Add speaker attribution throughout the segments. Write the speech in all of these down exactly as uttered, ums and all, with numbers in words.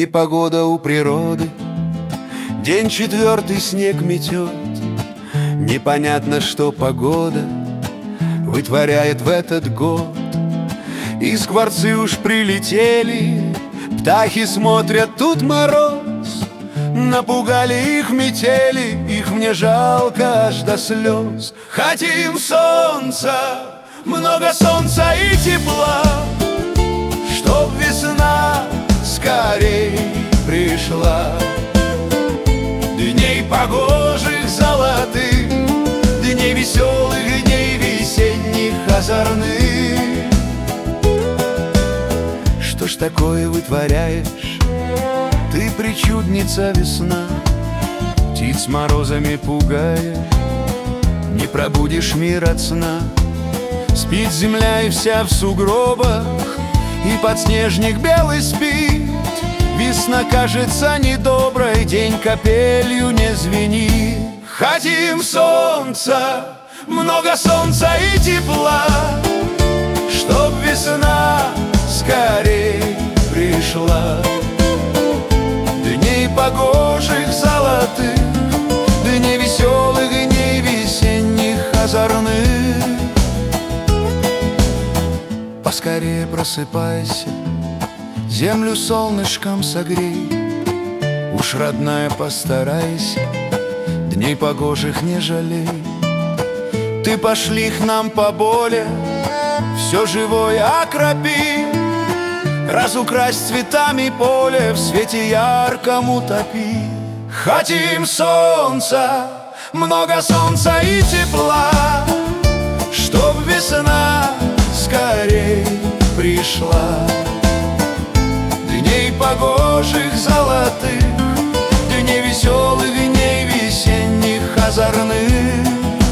Speaker 1: Непогода у природы, день четвертый снег метет. Непонятно, что погода вытворяет в этот год. И скворцы уж прилетели, птахи смотрят, тут мороз. Напугали их метели, их мне жалко аж до слез. Хотим солнца, много солнца и тепла, чтоб весна скорей пришла. Дней погожих золотых, дней веселых, дней весенних озорных. Что ж такое вытворяешь ты, причудница весна? Птиц морозами пугая, не пробудишь мир от сна. Спит земля и вся в сугробах, и подснежник белый спит. Весна кажется недоброй, день капелью не звенит. Хотим солнца, много солнца и тепла, чтоб весна скорей пришла. Дней погожих золотых, дней веселых, дней весенних озорных. Поскорее просыпайся, землю солнышком согрей. Уж, родная, постарайся, дней погожих не жалей. Ты пошли к нам поболе, все живое окропи. Разукрась цветами поле, в свете ярком утопи. Хотим солнца, много солнца и тепла, чтоб весна скорей пришла. Дней погожих золотых, дней веселых, дней весенних озорных.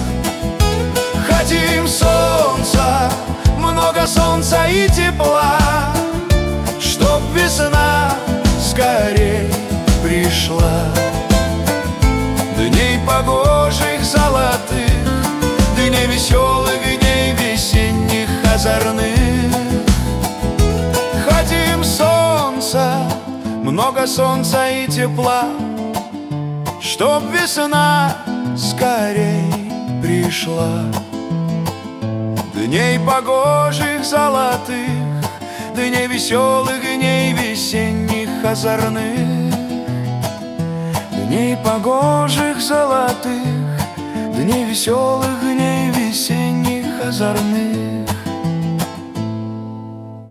Speaker 1: Хотим солнца, много солнца и тепла, чтоб весна скорей пришла. Дней погожих золотых, дней веселых, дней весенних озорных. Хотим солнца, много солнца и тепла, чтоб весна скорей пришла. Дней погожих золотых, дней веселых, дней весенних озорных. Дней погожих золотых, дней веселых, дней весенних озорных.